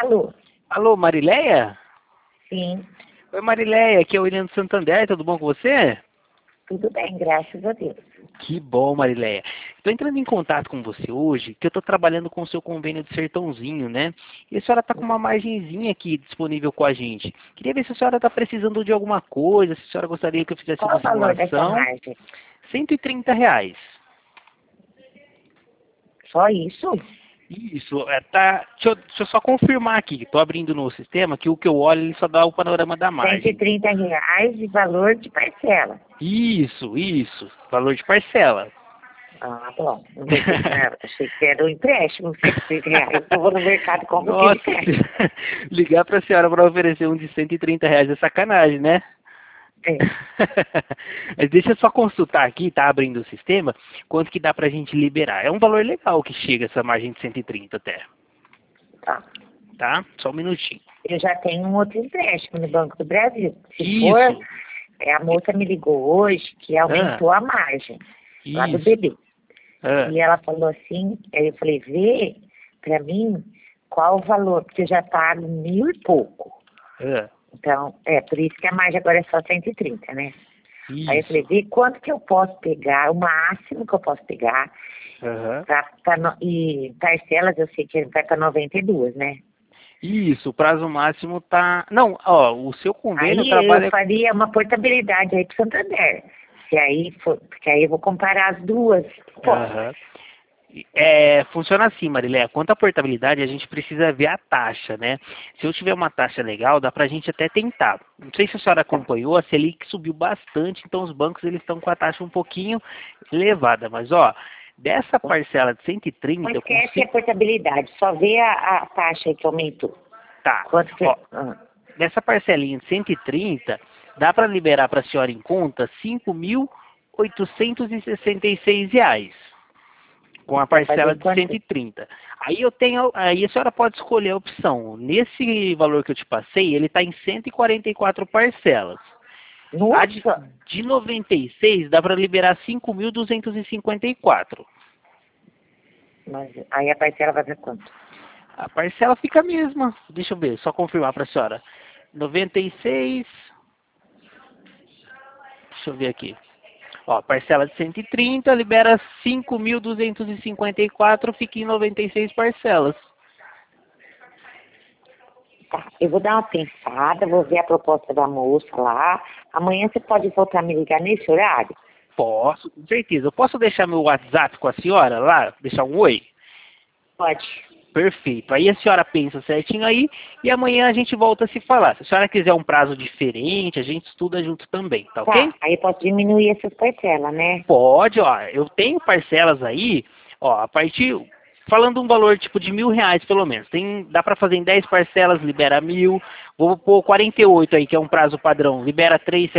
Alô? Alô, Marileia? Sim, Oi, Marileia, aqui é o William do Santander, tudo bom com você? tudo bem, graças a Deus. Que bom, Marileia. Estou entrando em contato com você hoje, que eu estou trabalhando com o seu convênio de Sertãozinho, né? E a senhora está com uma margenzinha aqui disponível com a gente. Queria ver se a senhora está precisando de alguma coisa, se a senhora gostaria que eu fizesse Qual uma o valor dessa simulação. margem? R$ 130. Só isso? Isso, tá. Deixa eu só confirmar aqui, estou abrindo no sistema, que o que eu olho ele só dá o panorama da Cento e margem. trinta reais de valor de parcela. Isso, valor de parcela. Ah, bom. Não pensei que era, achei que era um empréstimo, 130 reais. Eu vou no mercado e compro aquele Nossa, crédito. ligar para a senhora para oferecer um de R$ 130 é sacanagem, né? É. Mas deixa eu só consultar aqui, tá abrindo o sistema, quanto que dá pra gente liberar. É um valor legal que chega essa margem de 130 até, Tá. tá? Só um minutinho. Eu já tenho um outro empréstimo no Banco do Brasil. Se for, Isso. a moça me ligou hoje que aumentou a margem lá do Isso. bebê. Ah, E ela falou assim, aí eu falei, vê pra mim qual o valor, porque eu já pago 1.000 e pouco. ah, Então, por isso que a margem agora é só 130, né? Aí eu isso. falei, vê quanto que eu posso pegar, o máximo que eu posso pegar, Aham. e parcelas eu sei que vai para 92, né? Isso, o prazo máximo tá... Não, ó, o seu convênio Aí eu trabalha... faria uma portabilidade aí pro Santander. Se aí for, porque aí eu vou comparar as duas. Posso? Aham. Funciona assim, Marileia. Quanto à portabilidade, a gente precisa ver a taxa, né? Se eu tiver uma taxa legal, dá pra gente até tentar. Não sei se a senhora acompanhou, a Selic subiu bastante, então os bancos eles estão com a taxa um pouquinho elevada. Mas, ó, dessa parcela de 130, Não eu esquece a consigo... portabilidade, só vê a taxa aí que aumentou. Tá, Quanto que... ó, dessa parcelinha de 130, dá para liberar para a senhora em conta R$ 5.866. Com a vai fazer parcela em de quanto? 130. Aí a senhora pode escolher a opção. Nesse valor que eu te passei, ele está em 144 parcelas. A Nossa! de 96 dá para liberar 5.254. Mas aí a parcela vai para quanto? A parcela fica a mesma. Deixa eu ver, só confirmar para a senhora. 96, deixa eu ver aqui. Ó, parcela de 130, libera 5.254, fica em 96 parcelas. Tá, eu vou dar uma pensada, vou ver a proposta da moça lá. Amanhã você pode voltar a me ligar nesse horário? Posso, com certeza. Eu posso deixar meu WhatsApp com a senhora lá? Deixar um oi? Pode. Perfeito. Aí a senhora pensa certinho aí e amanhã a gente volta a se falar. Se a senhora quiser um prazo diferente, a gente estuda junto também, tá ok? Tá, aí eu posso diminuir essas parcelas, né? Pode, ó. Eu tenho parcelas aí, ó, a partir... Falando um valor tipo de R$ 1.000 pelo menos. Dá para fazer em 10 parcelas, libera 1.000. Vou pôr 48 aí, que é um prazo padrão. Libera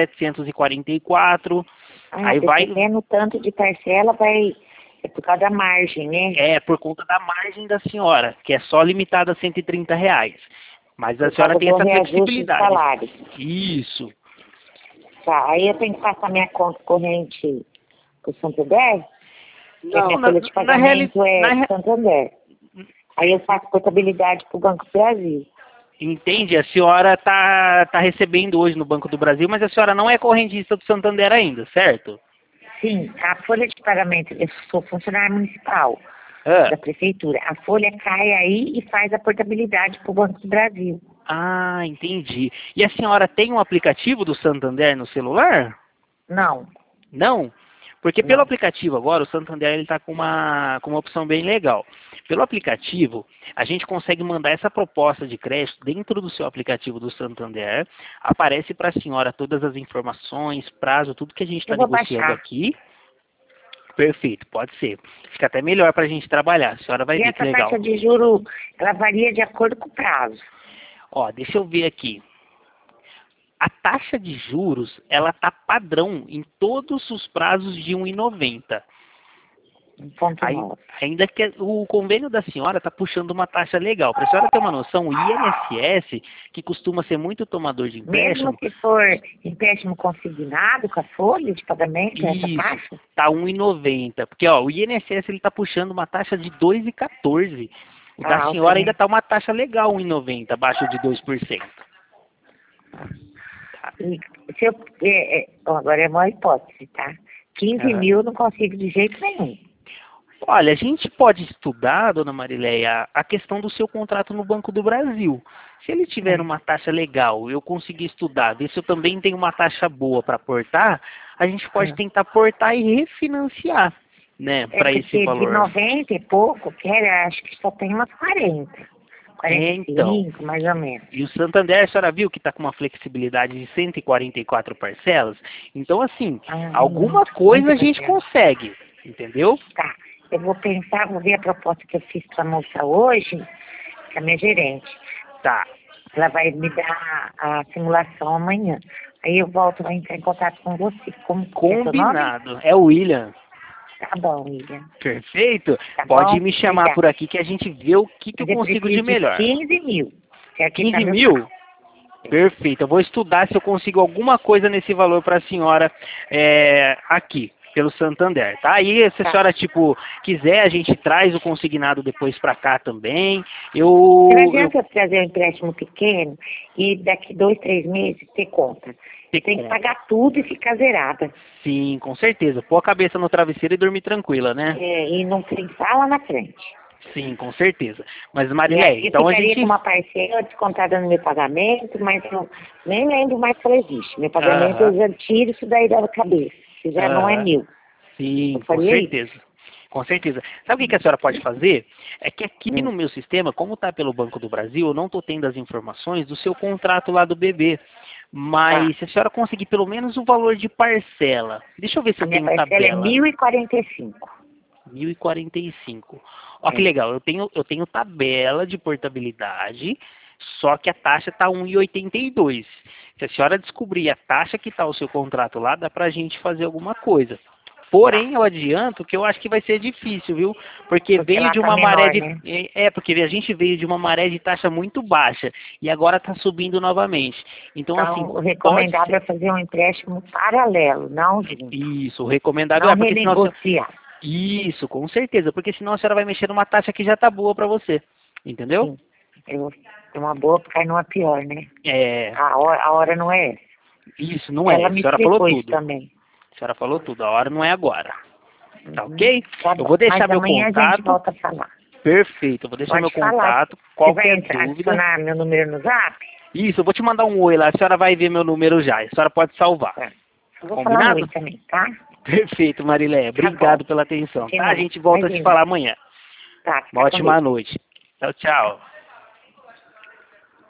3.744. Ah, Aí vai... dependendo tanto de parcela, vai... É por causa da margem, né? É, por conta da margem da senhora, que é só limitada a R$ 130. Mas a Por senhora causa tem do essa reajuste de flexibilidade. salário. Isso. Tá, aí eu tenho que passar minha conta corrente pro Santander, porque a Não, minha folha de pagamento é do Santander. Aí eu faço portabilidade pro Banco do Brasil. Entende? A senhora tá recebendo hoje no Banco do Brasil, mas a senhora não é correntista do Santander ainda, certo? Sim, a folha de pagamento, eu sou funcionário municipal Ah, da prefeitura. A folha cai aí e faz a portabilidade pro Banco do Brasil. entendi. E a senhora tem um aplicativo do Santander no celular? Não, Não? Porque pelo não. aplicativo agora, o Santander ele está com uma opção bem legal. Pelo aplicativo, a gente consegue mandar essa proposta de crédito dentro do seu aplicativo do Santander. Aparece para a senhora todas as informações, prazo, tudo que a gente está Eu vou negociando baixar. aqui. Perfeito, pode ser. Fica até melhor para a gente trabalhar. A senhora vai E ver que essa legal. taxa de juro, ela varia de acordo com o prazo. Ó, deixa eu ver aqui. A taxa de juros, ela tá padrão em todos os prazos de 1,90. 1,9. Ainda que o convênio da senhora está puxando uma taxa legal. Para a senhora ter uma noção, o INSS, que costuma ser muito tomador de Mesmo empréstimo, se for empréstimo consignado com a folha de pagamento, essa isso, taxa? tá 1,90. Porque ó, o INSS ele está puxando uma taxa de 2,14. O da Ah, senhora ok. ainda está uma taxa legal, 1,90, abaixo de 2%. E se eu, bom, agora é uma hipótese, tá? 15 Aham. mil eu não consigo de jeito nenhum. Olha, a gente pode estudar, dona Marileia, a questão do seu contrato no Banco do Brasil. Se ele tiver É, uma taxa legal, eu conseguir estudar, ver se eu também tenho uma taxa boa para aportar, a gente pode é. tentar aportar e refinanciar, né, É para esse porque de valor. 90 e pouco, acho que só tem umas 40. Então, 45, mais ou menos. e o Santander, a senhora viu que está com uma flexibilidade de 144 parcelas? Então, assim, Ah, alguma coisa muita a gente parcela. consegue, entendeu? Tá. Eu vou pensar, vou ver a proposta que eu fiz para a moça hoje, que é a minha gerente. Tá. Ela vai me dar a simulação amanhã. Aí eu volto a entrar em contato com você. Como que é seu nome? Combinado. É o William. Tá bom, William. Perfeito. Tá Pode bom? me chamar Obrigada. por aqui que a gente vê o que eu Mas eu consigo de preciso de melhor. 15 mil. Que aqui tá 15 meu carro. mil? Perfeito. Eu vou estudar se eu consigo alguma coisa nesse valor para a senhora aqui, pelo Santander, tá? Aí, se a Tá. senhora, tipo, quiser, a gente traz o consignado depois para cá também. Não Eu adianta eu trazer um empréstimo pequeno e daqui 2, 3 meses ter conta. ter Tem que conta. pagar tudo e ficar zerada. Sim, com certeza. Pôr a cabeça no travesseiro e dormir tranquila, né? É, e não pensar lá na frente. Sim, com certeza. Mas, E Marilé, aí eu então a ficaria com gente... uma parcela descontada no meu pagamento, mas eu nem lembro mais que ela existe. Meu pagamento eu Aham, já tiro isso daí da cabeça, que já não é aham. meu. Eu Sim, com faria isso. certeza. Com certeza. Sabe o que a senhora pode fazer? É que aqui Hum. no meu sistema, como está pelo Banco do Brasil, eu não estou tendo as informações do seu contrato lá do bebê. Tá. Mas se a senhora conseguir pelo menos o valor de parcela, deixa eu ver se A eu minha tenho parcela é tabela. 1.045. 1.045. Ó que É. legal, eu tenho tabela de portabilidade, só que a taxa está 1,82. Se a senhora descobrir a taxa que está o seu contrato lá, dá para a gente fazer alguma coisa. Tá. Porém, eu adianto que eu acho que vai ser difícil, viu? Porque Porque veio lá de tá uma maré menor, de. né? Porque a gente veio de uma maré de taxa muito baixa e agora está subindo novamente. Então, assim, Então, o pode recomendável ser. é fazer um empréstimo paralelo, não junto. Isso, o recomendável Não é porque senão. renegociar. Isso, com certeza, porque senão a senhora vai mexer numa taxa que já está boa para você. Entendeu? Sim. Eu, uma boa para cair numa pior, né? É, A hora não é essa. isso, não é. Ela A me senhora falou explicou isso tudo. também. A senhora falou tudo. A hora não é agora. Tá Uhum. ok? Tá Eu bom. vou deixar Mas meu amanhã a gente contato. volta a falar. Perfeito, eu vou deixar meu Pode falar. contato. Você vai Qualquer dúvida. adicionar meu número no zap? Isso, eu vou te mandar um oi lá. A senhora vai ver meu número já. A senhora pode salvar. Tá. Eu vou falar Combinado? oi também, tá? Perfeito, Marilé. Tá bom. Obrigado pela atenção, De tá? A nada. gente volta a se Imagina. falar amanhã. Tá, Uma fica com ótima Deus. noite. Tchau, tchau.